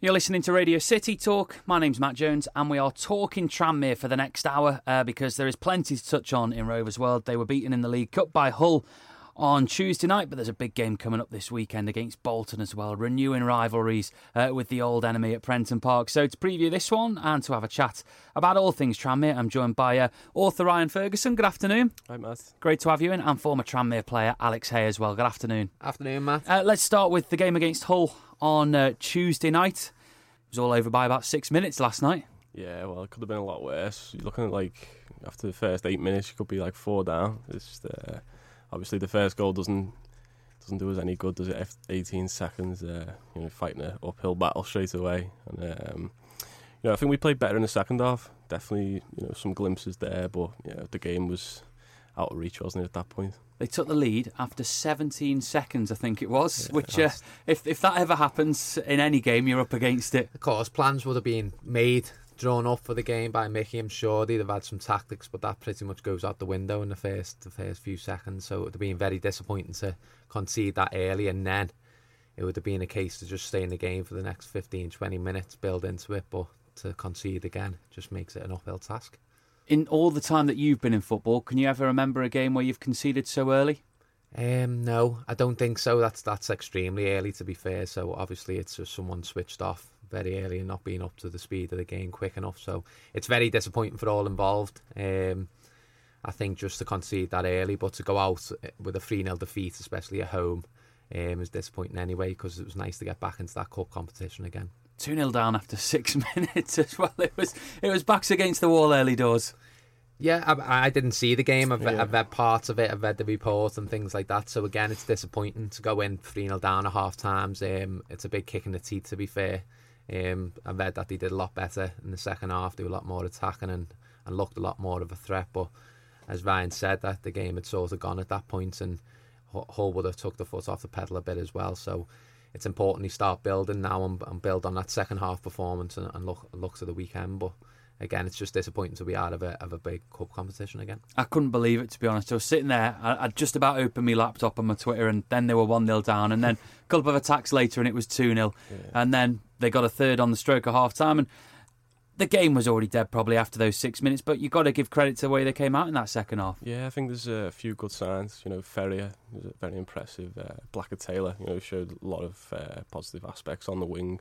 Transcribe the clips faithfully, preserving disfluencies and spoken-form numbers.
You're listening to Radio City Talk. My name's Matt Jones, and we are talking Tranmere for the next hour uh, because there is plenty to touch on in Rovers World. They were beaten in the League Cup by Hull on Tuesday night, but there's a big game coming up this weekend against Bolton as well, renewing rivalries uh, with the old enemy at Prenton Park. So to preview this one and to have a chat about all things Tranmere, I'm joined by uh, author Ryan Ferguson. Good afternoon. Hi, Matt. Great to have you in, and former Tranmere player Alex Hay as well. Good afternoon. Afternoon, Matt. Uh, let's start with the game against Hull on uh, Tuesday night. It was all over by about six minutes last night. Yeah, well, it could have been a lot worse. You're looking at, like, after the first eight minutes, you could be like four down. It's just, uh, obviously the first goal doesn't doesn't do us any good, does it? After eighteen seconds, uh, you know, fighting an uphill battle straight away. And um, you know, I think we played better in the second half. Definitely, you know, some glimpses there, but yeah, the game was out of reach, wasn't it, at that point? They took the lead after seventeen seconds, I think it was, Yeah, which, uh, if if that ever happens in any game, you're up against it. Of course, plans would have been made, drawn up for the game by Mickey. I'm sure they'd have had some tactics, but that pretty much goes out the window in the first the first few seconds. So it would have been very disappointing to concede that early, and then it would have been a case to just stay in the game for the next fifteen, twenty minutes, build into it, but to concede again just makes it an uphill task. In all the time that you've been in football, can you ever remember a game where you've conceded so early? Um, no, I don't think so. That's that's extremely early, to be fair. So obviously it's just someone switched off very early and not being up to the speed of the game quick enough. So it's very disappointing for all involved. Um, I think just to concede that early, but to go out with a three nil defeat, especially at home, um, is disappointing anyway, because it was nice to get back into that cup competition again. two nil down after six minutes as well. It was it was backs against the wall early doors. Yeah, I, I didn't see the game. I've, Yeah. I've read parts of it. I've read the report and things like that. So again, it's disappointing to go in three nil down at half times. Um, it's a big kick in the teeth, to be fair. Um, I read that they did a lot better in the second half. They were a lot more attacking and, and looked a lot more of a threat. But as Ryan said, that the game had sort of gone at that point, and Hull would have took the foot off the pedal a bit as well. So it's important they start building now and, and build on that second half performance and, and look look to the weekend. But again, it's just disappointing to be out of a of a big cup competition again. I couldn't believe it, to be honest. I was sitting there, I, I'd just about opened my laptop on my Twitter, and then they were one nil down, and then a couple of attacks later and it was two nil, Yeah. and then they got a third on the stroke of half time, and the game was already dead probably after those six minutes, but you've got to give credit to the way they came out in that second half. Yeah, I think there's a few good signs. You know, Ferrier was very impressive. Uh, Blacker Taylor, you know, showed a lot of uh, positive aspects on the wing.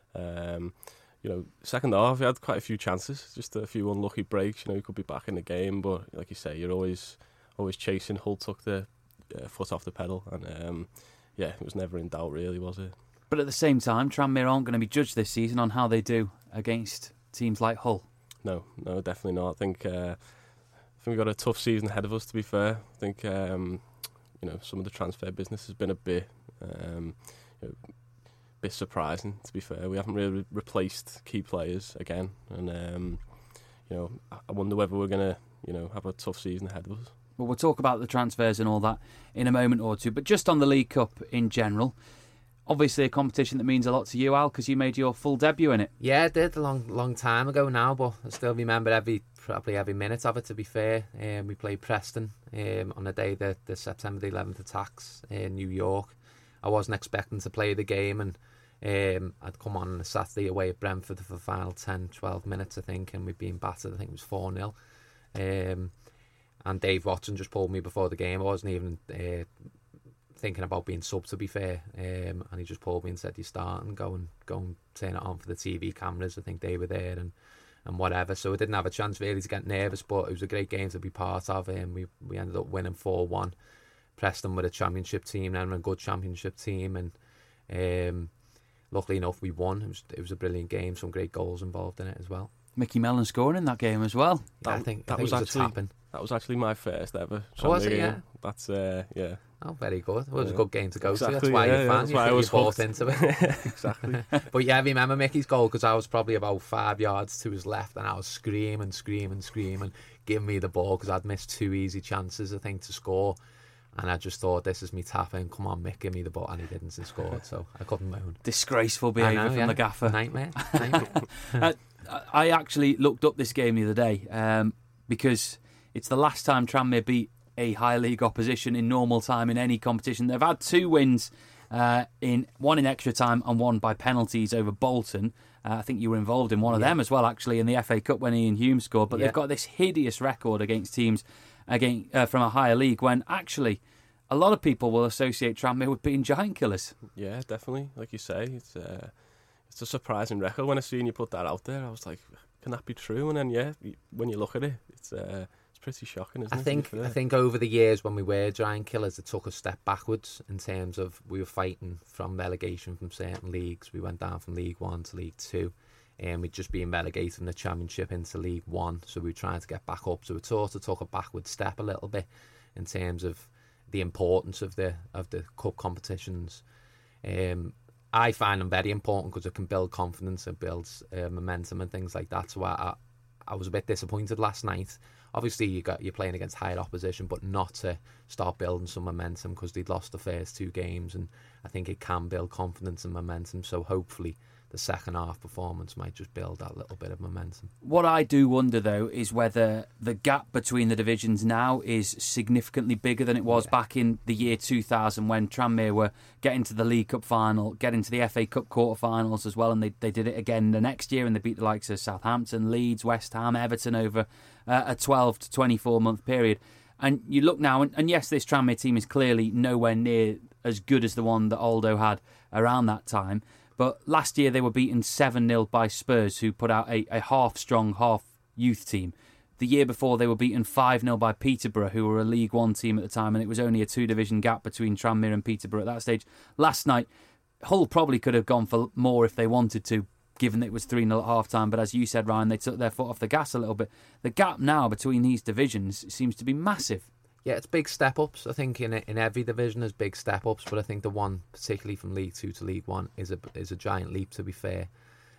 Um, you know, second half, he had quite a few chances, just a few unlucky breaks. You know, he could be back in the game, but like you say, you're always always chasing. Hull took the uh, foot off the pedal, and um, yeah, it was never in doubt, really, was it? But at the same time, Tranmere aren't going to be judged this season on how they do against teams like Hull. No, no, definitely not. I think uh, I think we've got a tough season ahead of us, to be fair. I think um, you know, some of the transfer business has been a bit um, you know, bit surprising, to be fair. We haven't really re- replaced key players again, and um, you know, I wonder whether we're going to, you know, have a tough season ahead of us. Well, we'll talk about the transfers and all that in a moment or two, but just on the League Cup in general, obviously a competition that means a lot to you, Al, because you made your full debut in it. Yeah, I did a long, long time ago now, but I still remember every probably every minute of it, to be fair. Um, we played Preston um, on the day that the September the eleventh attacks in New York. I wasn't expecting to play the game, and um, I'd come on on a Saturday away at Brentford for the final ten, twelve minutes, I think, and we'd been battered. I think it was four nil. Um, and Dave Watson just pulled me before the game. I wasn't even uh, thinking about being sub, to be fair, um, and he just pulled me and said, you start and go and go and turn it on for the T V cameras. I think they were there and and whatever, so I didn't have a chance really to get nervous, but it was a great game to be part of, and we, we ended up winning four one. Preston were a championship team and a good championship team, and um, luckily enough we won. It was, it was a brilliant game, some great goals involved in it as well. Mickey Mellon scoring in that game as well. Yeah, That- I think that I think was it was actually- a tapping. That was actually my first ever. Oh, was it? game. Yeah. That's uh, yeah. Oh, very good. It was Yeah. a good game to go Exactly, to. That's why yeah, you're a yeah, fan. that's You why I think was you bought hooked. into it. Exactly. But yeah, I remember Mickey's goal because I was probably about five yards to his left, and I was screaming, screaming, screaming, giving me the ball because I'd missed two easy chances, I think, to score. And I just thought, this is me tapping. Come on, Mick, give me the ball. And he didn't and scored, so I couldn't moan. Disgraceful I behaviour know, from yeah. the gaffer. Nightmare. Nightmare. uh, I actually looked up this game the other day um, because it's the last time Tranmere beat a high league opposition in normal time in any competition. They've had two wins uh, in one in extra time and one by penalties over Bolton. Uh, I think you were involved in one of yeah. them as well, actually, in the F A Cup when Ian Hume scored. But yeah. they've got this hideous record against teams against, uh, from a higher league when actually a lot of people will associate Tranmere with being giant killers. Yeah, definitely. Like you say, it's uh, it's a surprising record. When I seen you put that out there, I was like, can that be true? And then, yeah, when you look at it, it's uh, it's pretty shocking, isn't I it? think I think over the years when we were giant killers, it took a step backwards in terms of we were fighting from relegation from certain leagues. We went down from League One to League Two, and we'd just been relegated from the Championship into League One. So we were trying to get back up. So it sort of took a backward step a little bit in terms of the importance of the of the cup competitions. Um, I find them very important because it can build confidence, it builds uh, momentum and things like that. So I, I, I was a bit disappointed last night. Obviously, you got you're playing against higher opposition, but not to start building some momentum because they'd lost the first two games, and I think it can build confidence and momentum. So hopefully, the second half performance might just build that little bit of momentum. What I do wonder, though, is whether the gap between the divisions now is significantly bigger than it was yeah. back in the year two thousand when Tranmere were getting to the League Cup final, getting to the F A Cup quarter-finals as well, and they, they did it again the next year, and they beat the likes of Southampton, Leeds, West Ham, Everton over uh, a twelve to twenty-four month period. And you look now, and, and yes, this Tranmere team is clearly nowhere near as good as the one that Aldo had around that time. But last year they were beaten seven nil by Spurs, who put out a, a half-strong, half-youth team. The year before they were beaten five nil by Peterborough, who were a League One team at the time, and it was only a two-division gap between Tranmere and Peterborough at that stage. Last night, Hull probably could have gone for more if they wanted to, given that it was three nil at half-time. But as you said, Ryan, they took their foot off the gas a little bit. The gap now between these divisions seems to be massive. Yeah, it's big step-ups. I think in in every division there's big step-ups, but I think the one, particularly from League Two to League One, is a is a giant leap, to be fair.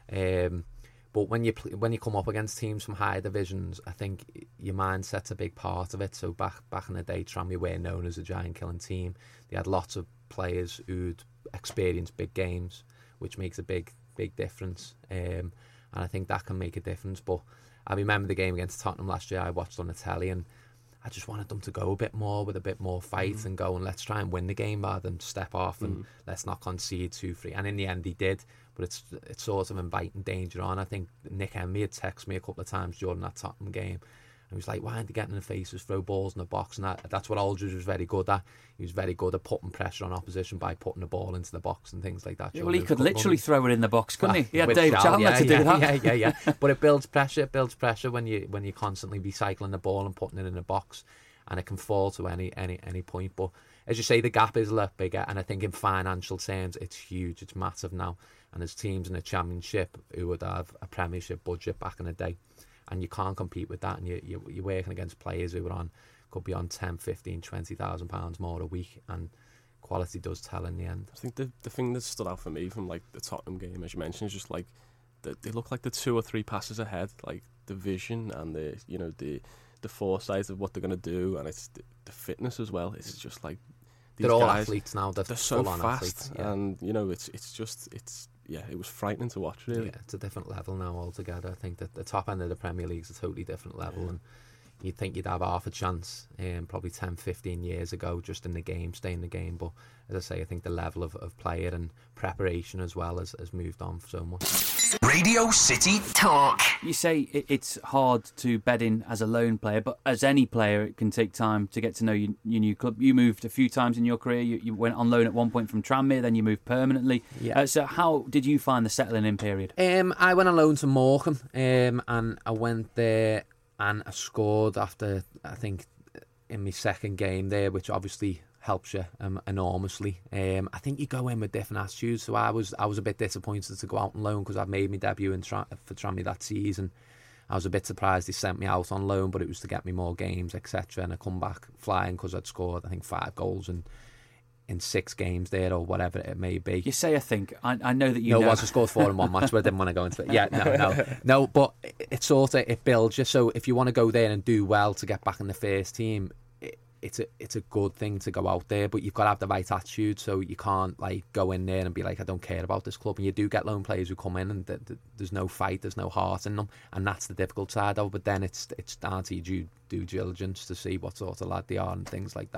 Um, but when you when you come up against teams from higher divisions, I think your mindset's a big part of it. So back back in the day, Tranmere were known as a giant-killing team. They had lots of players who'd experienced big games, which makes a big big difference. Um, and I think that can make a difference. But I remember the game against Tottenham last year. I watched on the telly, and I just wanted them to go a bit more with a bit more fight mm. and go and let's try and win the game rather than step off and mm. let's not concede two three. And in the end, he did, but it's it's sort of inviting danger on. I think Nick Henry had texted me a couple of times during that Tottenham game, and he was like, "Why aren't they getting in the faces, throw balls in the box?" And that, that's what Aldridge was very good at. He was very good at putting pressure on opposition by putting the ball into the box and things like that. Yeah, well, he could literally runs. throw it in the box, couldn't he? He had With Dave Shal, Chandler yeah, to yeah, do that. Yeah, yeah, yeah. But it builds pressure. It builds pressure when you when you're constantly recycling the ball and putting it in the box. And it can fall to any any any point. But as you say, the gap is a lot bigger, and I think in financial terms, it's huge. It's massive now. And there's teams in the Championship who would have a Premiership budget back in the day, and you can't compete with that. And you, you, you're working against players who are on could be on ten, fifteen, twenty thousand pounds more a week, and quality does tell in the end. I think the the thing that stood out for me from like the Tottenham game, as you mentioned, is just like the, they look like the two or three passes ahead, like the vision and the you know the. the foresight of what they're going to do, and it's the, the fitness as well. It's just like these they're all guys, athletes now. They're, they're so fast, athletes, yeah. and you know it's it's just it's yeah, it was frightening to watch. Really, yeah, it's a different level now altogether. I think that the top end of the Premier League is a totally different level, yeah. and you'd think you'd have half a chance, um, probably ten, fifteen years ago, just in the game, stay in the game. But as I say, I think the level of, of player and preparation as well has, has moved on so much. Radio City Talk. You say it's hard to bed in as a lone player, but as any player, it can take time to get to know your, your new club. You moved a few times in your career. You, you went on loan at one point from Tranmere, then you moved permanently. Yeah. Uh, so how did you find the settling in period? Um, I went on loan to Morecambe, um, and I went there and I scored after, I think, in my second game there, which obviously helps you um, enormously. Um, I think you go in with different attitudes. So I was I was a bit disappointed to go out on loan because I'd made my debut in tra- for Tranmere that season. I was a bit surprised they sent me out on loan, but it was to get me more games, et cetera. And I come back flying because I'd scored, I think, five goals in, in six games there or whatever it may be. You say I think. I, I know that you no, know. No, I scored four in one match, but I didn't want to go into it. Yeah, no, no. No, but it, it sort of, it builds you. So if you want to go there and do well to get back in the first team, it's a it's a good thing to go out there, but you've got to have the right attitude. So you can't like go in there and be like, I don't care about this club. And you do get loan players who come in and th- th- there's no fight, there's no heart in them, and that's the difficult side of it. But then it's it's down to your due, due diligence to see what sort of lad they are and things like that.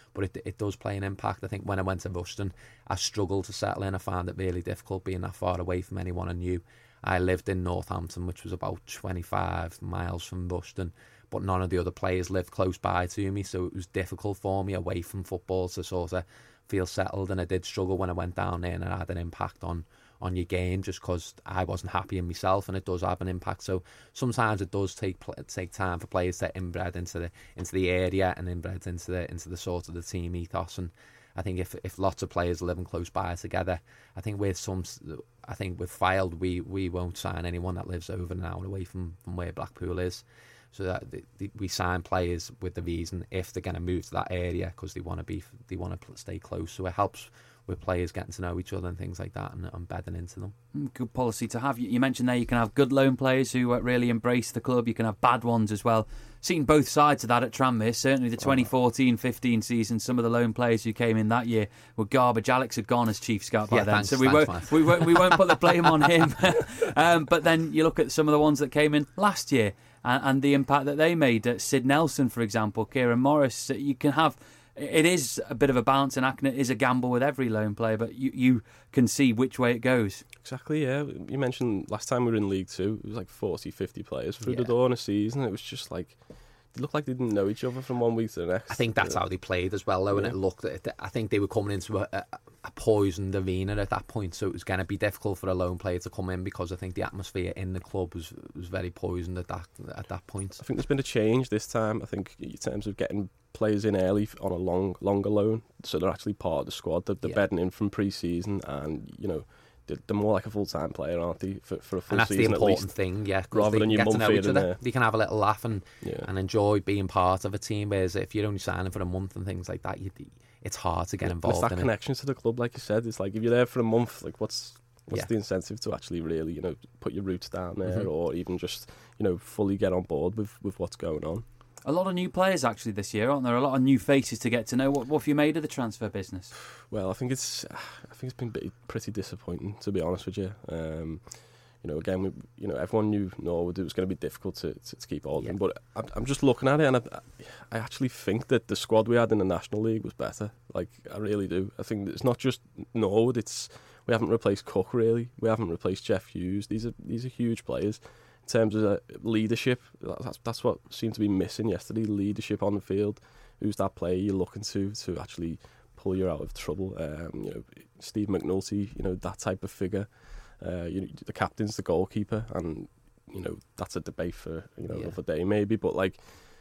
but it it does play an impact. I think when I went to Rushden, I struggled to settle in. I found it really difficult being that far away from anyone I knew. I lived in Northampton, which was about twenty-five miles from Rushden, but none of the other players lived close by to me, so it was difficult for me away from football to sort of feel settled, and I did struggle when I went down there, and it had an impact on on your game just because I wasn't happy in myself, and it does have an impact. So sometimes it does take take time for players to inbred into the into the area and inbred into the into the sort of the team ethos. And I think if if lots of players are living close by together, I think with some, I think with Fylde, we we won't sign anyone that lives over an hour away from, from where Blackpool is. So that the, the, we sign players with the reason if they're going to move to that area because they want to be they want to stay close. So it helps with players getting to know each other and things like that, and, and bedding into them. Good policy to have. You mentioned there you can have good loan players who really embrace the club. You can have bad ones as well. Seen both sides of that at Tranmere. Certainly the twenty fourteen fifteen season, some of the loan players who came in that year were garbage. Alex had gone as chief scout by yeah, then, thanks, so we thanks, won't we won't we won't put the blame on him. um, but then you look at some of the ones that came in last year and, and the impact that they made. Uh, Sid Nelson, for example, Kieran Morris. You can have. It is a bit of a balancing act, and it is a gamble with every loan player, but you, you can see which way it goes. Exactly, yeah. You mentioned last time we were in League Two, it was like forty, fifty players through yeah. the door in a season. It was just like, they looked like they didn't know each other from one week to the next. I think that's yeah. how they played as well, though, and yeah. it looked, I think they were coming into a, a, a poisoned arena at that point, so it was going to be difficult for a lone player to come in because I think the atmosphere in the club was was very poisoned at that at that point. I think there's been a change this time, I think, in terms of getting players in early on a long, longer loan, so they're actually part of the squad. They're, they're yeah. bedding in from pre-season, and you know they're, they're more like a full-time player, aren't they? For, for a full and that's season, the important at least, thing, yeah. Rather than your get to know each other, there. they can have a little laugh and yeah. and enjoy being part of a team. Whereas if you're only signing for a month and things like that, you, it's hard to get yeah, involved. It's that in connection it. to the club, like you said. It's like if you're there for a month, like what's what's yeah. the incentive to actually really, you know, put your roots down there, mm-hmm. or even just, you know, fully get on board with with what's going on. A lot of new players actually this year, aren't there? A lot of new faces to get to know. What, what have you made of the transfer business? Well, I think it's, I think it's been pretty, pretty disappointing, to be honest with you. Um, you know, again, we, you know, everyone knew Norwood it was going to be difficult to, to, to keep hold of yeah. him, but I'm, I'm just looking at it, and I, I actually think that the squad we had in the National League was better. Like, I really do. I think it's not just Norwood. It's we haven't replaced Cook really. We haven't replaced Jeff Hughes. These are these are huge players. In terms of uh, leadership, that's that's what seemed to be missing yesterday. Leadership on the field. Who's that player you're looking to to actually pull you out of trouble? Um, you know, Steve McNulty. You know, that type of figure. Uh, you know, the captain's the goalkeeper, and you know that's a debate for you know yeah. another day maybe. But like,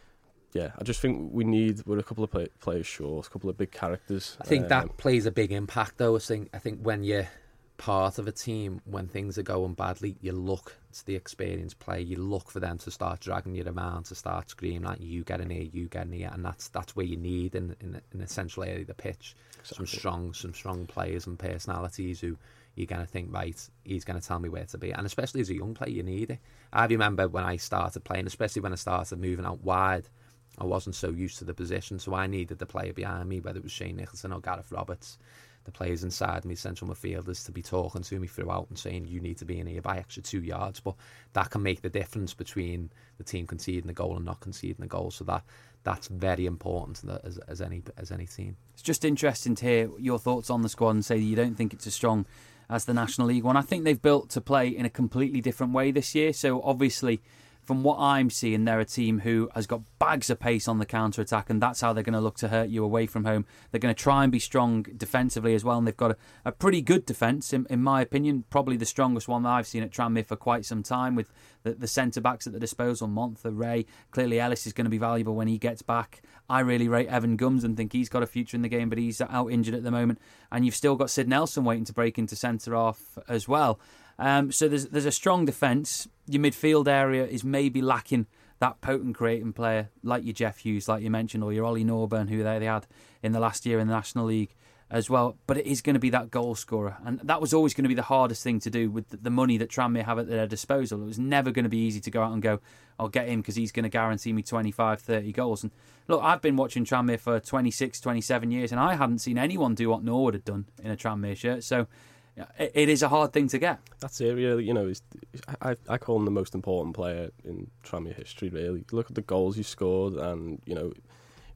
yeah, I just think we need we're a couple of play, players short, a couple of big characters. I think um, that plays a big impact, though. I think I think when you're part of a team, when things are going badly, you look to the experienced player. You look for them to start dragging you around, to start screaming like, "You get in here, you get in here," and that's that's where you need in in, in the central area of the pitch exactly. some strong some strong players and personalities who you're going to think, right, he's going to tell me where to be. And especially as a young player, you need it. I remember when I started playing, especially when I started moving out wide, I wasn't so used to the position, so I needed the player behind me, whether it was Shane Nicholson or Gareth Roberts, the players inside me, central midfielders, to be talking to me throughout and saying, you need to be in here by extra two yards. But that can make the difference between the team conceding the goal and not conceding the goal. So that that's very important as, as any as any team. It's just interesting to hear your thoughts on the squad and say you don't think it's as strong as the National League one. I think they've built to play in a completely different way this year. So obviously, from what I'm seeing, they're a team who has got bags of pace on the counter-attack, and that's how they're going to look to hurt you away from home. They're going to try and be strong defensively as well, and they've got a, a pretty good defence, in, in my opinion, probably the strongest one that I've seen at Tranmere for quite some time, with the, the centre-backs at the disposal, Montha, Ray. Clearly Ellis is going to be valuable when he gets back. I really rate Evan Gums and think he's got a future in the game, but he's out injured at the moment. And you've still got Sid Nelson waiting to break into centre-half as well. Um, so there's there's a strong defence. Your midfield area is maybe lacking that potent creating player like your Jeff Hughes, like you mentioned, or your Ollie Norburn, who they, they had in the last year in the National League as well. But it is going to be that goal scorer. And that was always going to be the hardest thing to do with the money that Tranmere have at their disposal. It was never going to be easy to go out and go, I'll get him because he's going to guarantee me twenty-five, thirty goals. And look, I've been watching Tranmere for twenty-six, twenty-seven years, and I hadn't seen anyone do what Norwood had done in a Tranmere shirt. So it is a hard thing to get. That's it, really. You know, is I I call him the most important player in Tranmere history. Really, look at the goals he scored, and you know,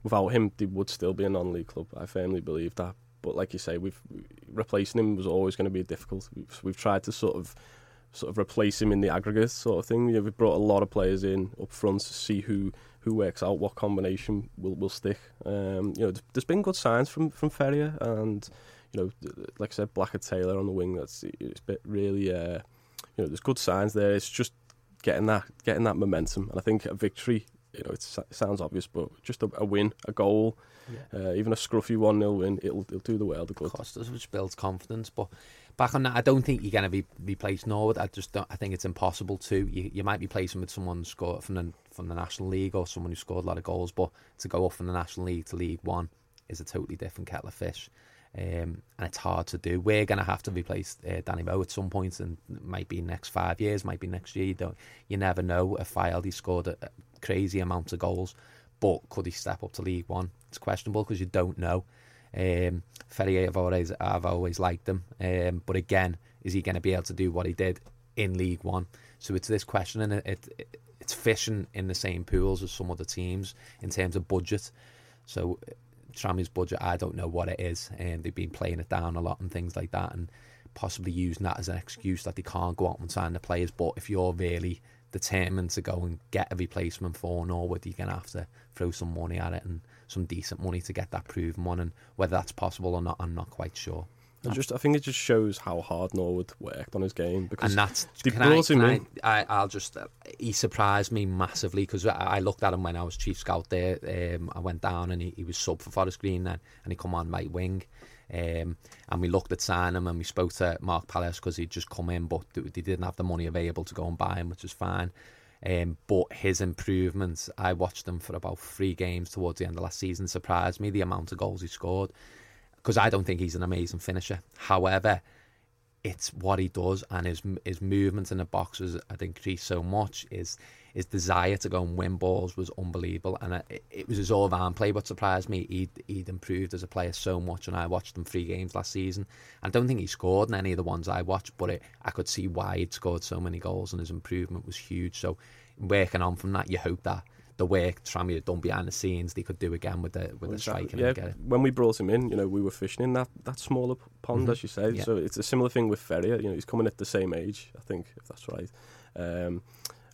without him, they would still be a non-league club. I firmly believe that. But like you say, we've replacing him was always going to be difficult. We've, we've tried to sort of sort of replace him in the aggregate sort of thing. You know, we've brought a lot of players in up front to see who, who works out, what combination will will stick. Um, you know, there's been good signs from from Ferrier, and you know, like I said, Blackett Taylor on the wing. That's it's been really, uh, you know, there's good signs there. It's just getting that getting that momentum, and I think a victory. You know, it's, it sounds obvious, but just a, a win, a goal, yeah. uh, even a scruffy one nil win, it'll, it'll do the world of good. Of course, which builds confidence. But back on that, I don't think you're going to be replace Norwood. I just don't. I think it's impossible to. You, you might be placing with someone who scored from the from the National League or someone who scored a lot of goals, but to go up from the National League to League One is a totally different kettle of fish. Um, and it's hard to do. We're going to have to replace uh, Danny Moe at some point, and it might be next five years, might be next year. You don't, you never know. If Fildy scored a, a crazy amount of goals, but could he step up to League One? It's questionable because you don't know. Um, Ferrier, I've always, I've always liked him, um, but again, is he going to be able to do what he did in League One? So it's this question, and it, it it's fishing in the same pools as some other teams in terms of budget. So Tranmere's budget, I don't know what it is, and they've been playing it down a lot and things like that, and possibly using that as an excuse that they can't go out and sign the players. But if you're really determined to go and get a replacement for Norwood, you're going to have to throw some money at it, and some decent money to get that proven one, and whether that's possible or not, I'm not quite sure. I just, I think it just shows how hard Norwood worked on his game, because and that's they can brought I, him can in. I, I, I'll just uh, he surprised me massively, because I, I looked at him when I was chief scout there. Um, I went down and he, he was sub for Forest Green then, and he come on right wing. Um, and we looked at signing him, and we spoke to Mark Palace because he'd just come in, but they didn't have the money available to go and buy him, which was fine. Um, but his improvements, I watched him for about three games towards the end of last season, surprised me, the amount of goals he scored, because I don't think he's an amazing finisher. However, it's what he does, and his his movement in the boxes had increased so much. His his desire to go and win balls was unbelievable, and it, it was his all-round play what surprised me. He'd, he'd improved as a player so much, and I watched him three games last season. I don't think he scored in any of the ones I watched, but it, I could see why he'd scored so many goals, and his improvement was huge. So working on from that, you hope that the work Tranmere had done behind the scenes, they could do again with the with the striking. Yeah, and get it. When we brought him in, you know, we were fishing in that, that smaller pond, mm-hmm. as you say. Yeah. So it's a similar thing with Ferrier. You know, he's coming at the same age, I think, if that's right. Um,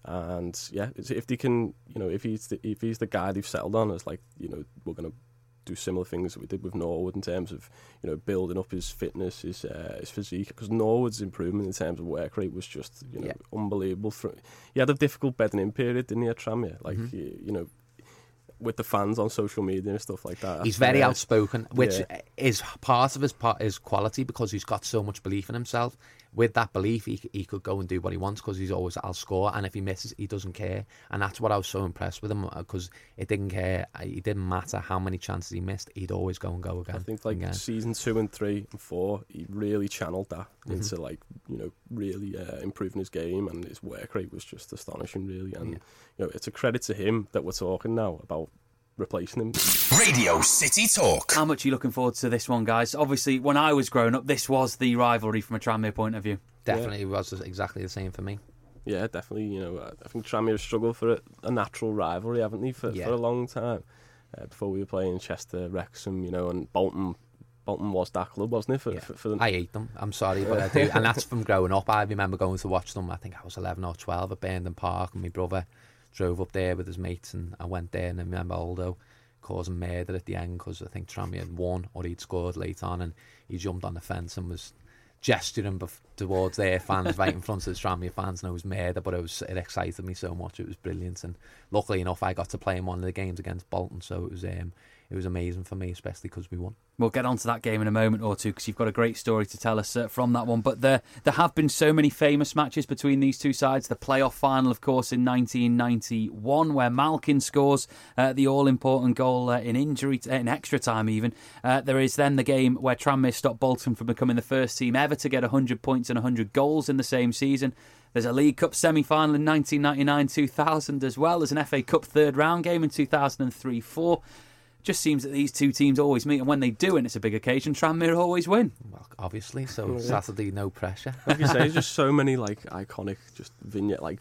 and yeah, if they can, you know, if he's the, if he's the guy they've settled on, it's like, you know, we're going to do similar things that we did with Norwood in terms of, you know, building up his fitness, his uh, his physique, because Norwood's improvement in terms of work rate was just, you know, yeah. unbelievable. For, he had a difficult bedding in period, didn't he, at Tranmere? Like, mm-hmm. you, you know, with the fans on social media and stuff like that. He's very uh, outspoken, which yeah. is part of his part, his quality, because he's got so much belief in himself. With that belief, he he could go and do what he wants, because he's always, I'll score, and if he misses, he doesn't care. And that's what I was so impressed with him, because it didn't care. It didn't matter how many chances he missed. He'd always go and go again. I think like again. season two and three and four, he really channeled that mm-hmm. into like, you know, really uh, improving his game, and his work rate was just astonishing, really. And yeah. you know, it's a credit to him that we're talking now about replacing him. Radio City Talk. How much are you looking forward to this one, guys? Obviously, when I was growing up, this was the rivalry from a Tranmere point of view. Definitely yeah. was exactly the same for me. Yeah, definitely. You know, I think Tranmere have struggled for a, a natural rivalry, haven't they, for, yeah. for a long time. Uh, before we were playing Chester, Wrexham, you know, and Bolton. Bolton was that club, wasn't it? For, yeah. for, for the... I hate them. I'm sorry, but I do. And that's from growing up. I remember going to watch them. I think I was eleven or twelve at Burnden Park, and my brother drove up there with his mates, and I went there, and I remember Aldo causing murder at the end, because I think Tranmere had won, or he'd scored late on, and he jumped on the fence and was gesturing bef- towards their fans right in front of the Tranmere fans, and it was murder, but it was it excited me so much. It was brilliant, and luckily enough, I got to play in one of the games against Bolton, so it was um, it was amazing for me, especially because we won. We'll get on to that game in a moment or two, because you've got a great story to tell us uh, from that one. But there there have been so many famous matches between these two sides. The playoff final, of course, in nineteen ninety-one, where Malkin scores uh, the all-important goal uh, in injury, t- in extra time even. Uh, there is then the game where Tranmere stopped Bolton from becoming the first team ever to get one hundred points and one hundred goals in the same season. There's a League Cup semi-final in nineteen ninety-nine two thousand as well. There's an F A Cup third round game in two thousand three four. Just seems that these two teams always meet, and when they do, and it's a big occasion, Tranmere always win. Well, obviously, so yeah. Saturday, no pressure. Like you say, there's just so many like iconic, just vignette, like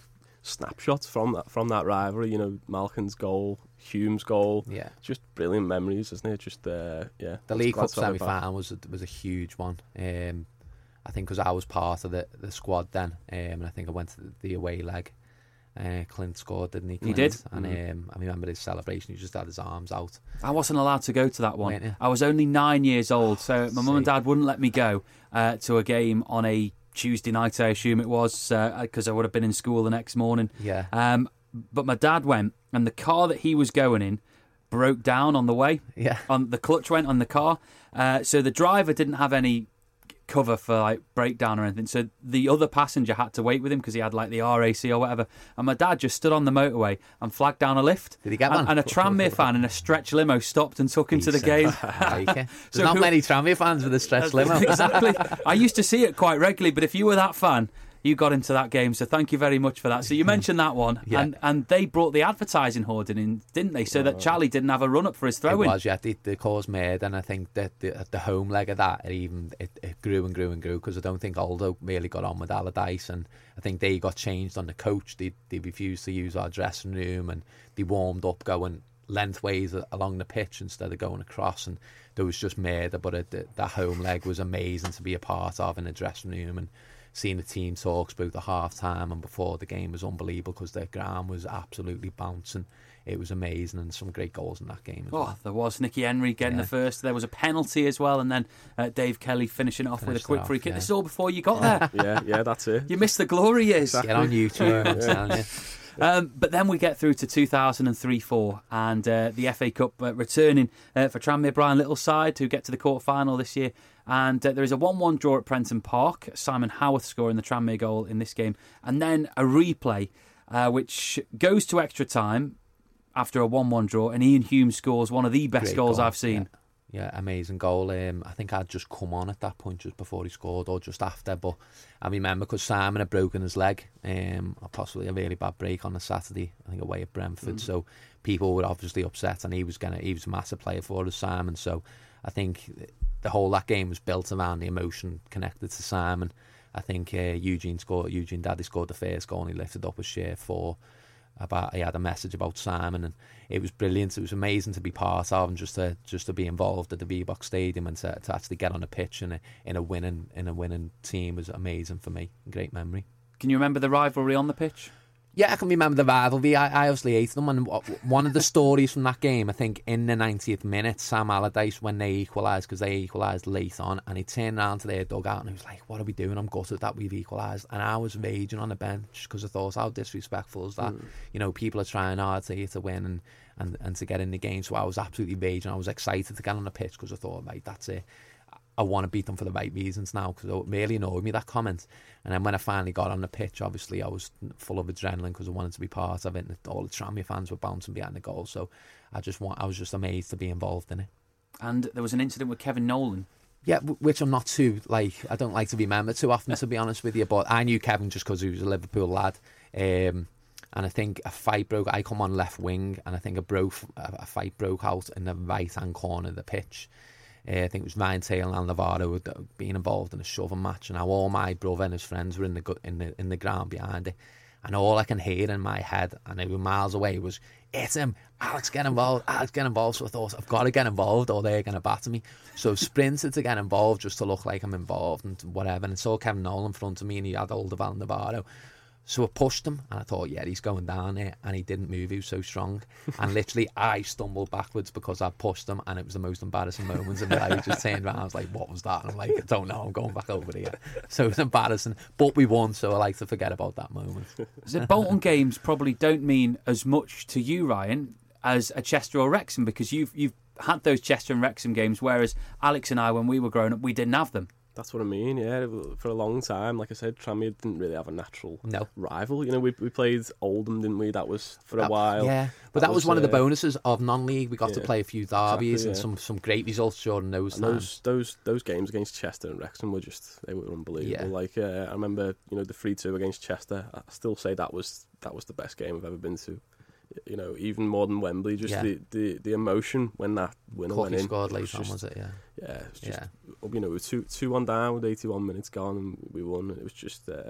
snapshots from that from that rivalry. You know, Malkin's goal, Hume's goal. Yeah, just brilliant memories, isn't it? Just uh, yeah. The League Cup semi final was a, was a huge one. Um, I think because I was part of the the squad then, um, and I think I went to the, the away leg. Uh, Clint scored, didn't he? Clint? He did. And mm. um, I remember his celebration. He just had his arms out. I wasn't allowed to go to that one. I was only nine years old, so my mum and dad wouldn't let me go uh, to a game on a Tuesday night, I assume it was, because uh, I would have been in school the next morning. Yeah. Um, but my dad went, and the car that he was going in broke down on the way. Yeah. On the clutch went on the car, uh, so the driver didn't have any cover for like breakdown or anything, so the other passenger had to wait with him because he had like the R A C or whatever, and my dad just stood on the motorway and flagged down a lift. Did he get and, one? And a Tranmere fan in a stretch limo stopped and took him to the game. Like There's So not who- many Tranmere fans with a stretch limo. Exactly. I used to see it quite regularly, but if you were that fan, you got into that game, so thank you very much for that. So you mentioned that one, Yeah. and, and they brought the advertising hoarding in, didn't they, so that Charlie didn't have a run-up for his It throw-in. was, yeah. They, they caused mad, and I think that the, the home leg of that, it even it, it grew and grew and grew, because I don't think Aldo really got on with Allardyce, and I think they got changed on the coach. They they refused to use our dressing room, and they warmed up going lengthways along the pitch instead of going across, and there was just murder. But it, the, that home leg was amazing to be a part of in the dressing room, and seeing the team talks about the half time and before the game was unbelievable, because their ground was absolutely bouncing. It was amazing, and some great goals in that game as Oh, well. there was Nicky Henry getting Yeah. the first. There was a penalty as well, and then uh, Dave Kelly finishing it off Finished with a quick it off, free kick. yeah. This is all before you got there. Yeah, yeah, that's it. You missed the glory years. Get on YouTube, I'm telling you. Um, but then we get through to two thousand three four and uh, the F A Cup uh, returning uh, for Tranmere Brian Little's side, who get to the quarter-final this year. And uh, there is a one one draw at Prenton Park, Simon Howarth scoring the Tranmere goal in this game. And then a replay, uh, which goes to extra time after a one one draw, and Ian Hume scores one of the best Great goals goal, I've seen. Yeah. Yeah, amazing goal. Um, I think I'd just come on at that point just before he scored, or just after. But I remember because Simon had broken his leg, um, or possibly a really bad break on a Saturday, I think away at Brentford. Mm. So people were obviously upset, and he was gonna, he was a massive player for us, Simon. So I think the whole that game was built around the emotion connected to Simon. I think uh, Eugene scored. Eugene Daddy scored the first goal, and he lifted up his shirt for. About he had a message about Simon, and it was brilliant. It was amazing to be part of, and just to just to be involved at the V-Box Stadium, and to, to actually get on a pitch in a in a winning in a winning team was amazing for me. Great memory. Can you remember the rivalry on the pitch? Yeah, I can remember the rivalry. I, I obviously hated them, and one of the stories from that game, I think, in the ninetieth minute, Sam Allardyce, when they equalised, because they equalised late on, and he turned around to their dugout and he was like, "What are we doing? I'm gutted that we've equalised." And I was raging on the bench because I thought, how disrespectful is that? Mm. You know, people are trying hard to to win and, and, and to get in the game. So I was absolutely raging. I was excited to get on the pitch because I thought, right, that's it. I want to beat them for the right reasons now, because it really annoyed me, that comment. And then when I finally got on the pitch, obviously I was full of adrenaline because I wanted to be part of it, and all the Tranmere fans were bouncing behind the goal. So I just want, I was just amazed to be involved in it. And there was an incident with Kevin Nolan. Yeah, which I'm not too, like, I don't like to be remembered too often, to be honest with you, but I knew Kevin just because he was a Liverpool lad. Um, and I think a fight broke, I come on left wing, and I think a, broke, a fight broke out in the right-hand corner of the pitch. Uh, I think it was Ryan Taylor and Navarro being involved in a shoving match, and how all my brother and his friends were in the in the in the ground behind it, and all I can hear in my head, and they were miles away, was, "It's him, Alex, get involved, Alex, get involved." So I thought, I've got to get involved, or they're going to batter me. So I sprinted to get involved, just to look like I'm involved and whatever. And I saw Kevin Nolan in front of me, and he had Alderweireld Navarro. So I pushed him, and I thought, yeah, he's going down there, and he didn't move. He was so strong, and literally I stumbled backwards because I pushed him, and it was the most embarrassing moments. And I just turned around, I was like, "What was that?" And I'm like, "I don't know. I'm going back over here." So it was embarrassing, but we won, so I like to forget about that moment. The Bolton games probably don't mean as much to you, Ryan, as a Chester or Wrexham, because you've you've had those Chester and Wrexham games, whereas Alex and I, when we were growing up, we didn't have them. That's what I mean, yeah. For a long time, like I said, Tranmere didn't really have a natural no. rival. You know, we we played Oldham, didn't we? That was for that, a while. Yeah, but that, that was, was one uh, of the bonuses of non-league. We got yeah, to play a few derbies, exactly, and yeah. some, some great results during those and times. Those, those those games against Chester and Wrexham were just, they were unbelievable. Yeah. Like uh, I remember, you know, the three two against Chester. I still say that was that was the best game I've ever been to. You know, even more than Wembley, just yeah. the, the, the emotion when that winner Courtney went in. scored late on, just, was it? Yeah. Yeah, it was just, yeah. you know, we were two, two one down with eighty-one minutes gone, and we won. And it was just, uh,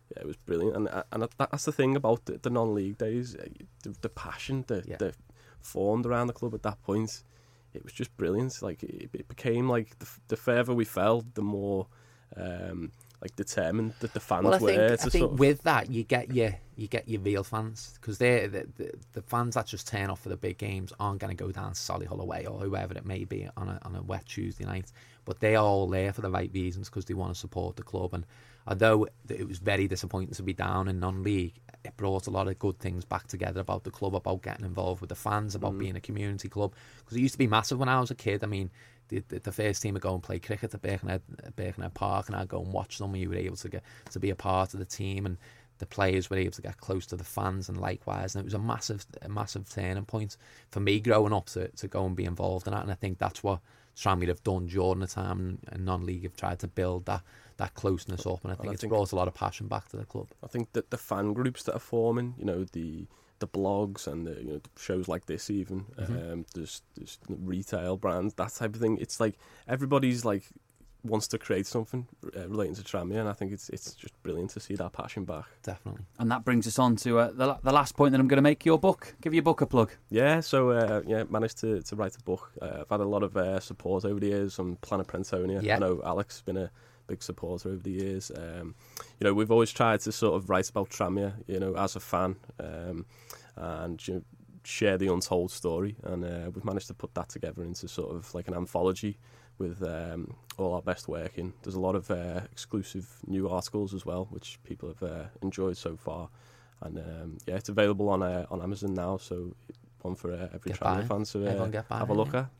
yeah, it was brilliant. And and that's the thing about the, the non-league days, the, the passion that Yeah. that formed around the club at that point. It was just brilliant. Like it, it became like the, the further we fell, the more um, like determined that the fans Well, I were think, I to think sort of, with that you get your you get your real fans, because they're the, the the fans that just turn off for the big games aren't going to go down to Solihull away or whoever it may be on a on a wet Tuesday night, but they are all there for the right reasons because they want to support the club. And although it was very disappointing to be down in non-league, it brought a lot of good things back together about the club, about getting involved with the fans, about mm. being a community club, because it used to be massive when I was a kid. I mean, the, the, the first team would go and play cricket at Birkenhead, Birkenhead Park, and I'd go and watch them, and you were able to get to be a part of the team, and the players were able to get close to the fans, and likewise. And it was a massive, a massive turning point for me growing up to, to go and be involved in that. And I think that's what Tranmere have done during the time, and, and non-league have tried to build that that closeness up, and I think and I it's think, brought a lot of passion back to the club. I think that the fan groups that are forming, you know, the the blogs and the, you know, shows like this, even mm-hmm. um, there's, there's retail brands, that type of thing. It's like everybody's like wants to create something uh, relating to Tranmere, and I think it's it's just brilliant to see that passion back. Definitely. And that brings us on to uh, the the last point that I'm going to make. Your book. Give your book a plug. Yeah, so uh, yeah, managed to, to write a book. Uh, I've had a lot of uh, support over the years on Planet Prentonia. Yeah. I know Alex has been a big supporter over the years. Um, you know, we've always tried to sort of write about Tranmere, you know, as a fan, um, and you know, share the untold story. And uh, we've managed to put that together into sort of like an anthology with um, all our best work in. There's a lot of uh, exclusive new articles as well, which people have uh, enjoyed so far. And um, yeah, it's available on uh, on Amazon now, so one for uh, every Tranmere fan to uh, have a look yeah. at.